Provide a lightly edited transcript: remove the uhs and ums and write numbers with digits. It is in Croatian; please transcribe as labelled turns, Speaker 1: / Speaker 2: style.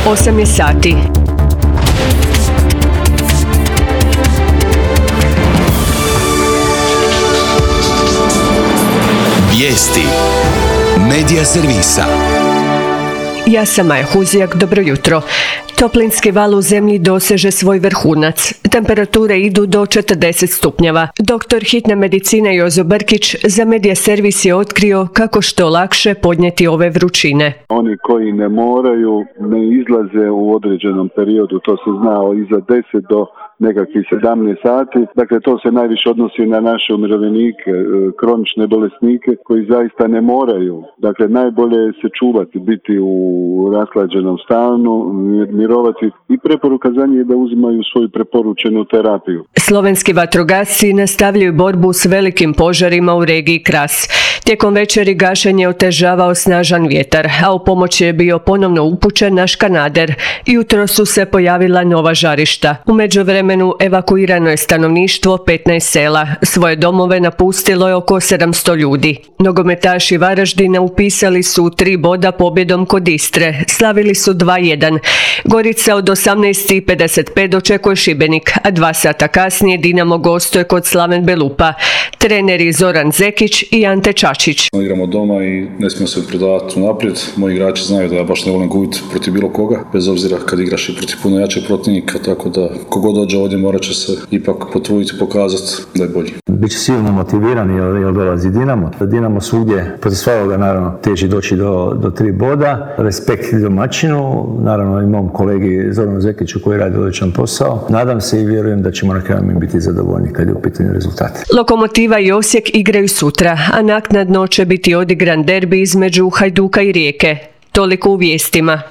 Speaker 1: 8 je sati.
Speaker 2: Vijesti Medija servisa.
Speaker 1: Ja sam Maja Huzijak, dobro jutro. Toplinski val u zemlji doseže svoj vrhunac. Temperature idu do 40 stupnjeva. Doktor hitne medicine Jozo Brkić za Medija servis je otkrio kako što lakše podnijeti ove vrućine.
Speaker 3: Oni koji ne moraju, ne izlaze u određenom periodu, to se zna iza 10 do nekakvih 17 sati. Dakle, to se najviše odnosi na naše umirovljenike, kronične bolesnike koji zaista ne moraju. Dakle, najbolje je se čuvati, biti u rashlađenom stanu, mirovati i preporuka za njih je da uzimaju svoju preporučenu terapiju.
Speaker 1: Slovenski vatrogasci nastavljaju borbu s velikim požarima u regiji Kras. Tijekom večeri gašenje otežavao snažan vjetar, a u pomoć je bio ponovno upućen naš kanader. Jutro su se pojavila nova žarišta. U međuvremenu evakuirano je stanovništvo 15 sela. Svoje domove napustilo je oko 700 ljudi. Nogometaši Varaždina upisali su 3 boda pobjedom kod Istre. Slavili su 2-1. Gorica od 18:55 dočekuje Šibenik, a 2 sata kasnije Dinamo gostuje kod Slaven Belupa. Treneri Zoran Zekić i Ante Čačić.
Speaker 4: Igramo doma i ne smijemo se prodavati unaprijed. Moji igrači znaju da ja baš ne volim gubiti protiv bilo koga, bez obzira kad igraš i protiv puno jačeg protivnika, tako da kogod dođe ovdje morat će se ipak potruditi i pokazati da je bolji.
Speaker 5: Biće silno motivirani jer dolazi Dinamo. Dinamo svugdje, protiv svakoga naravno teži doći do 3 boda. Respekt domaćinu, naravno i mom kolegi Zoranu Zekiću koji radi odličan posao. Nadam se i vjerujem da ćemo na kraju mi biti zadovoljni kad je u pitanju rezultat.
Speaker 1: Lokomotiva i Osijek igraju sutra, a naknadno će biti odigran derbi između Hajduka i Rijeke. Toliko u vijestima.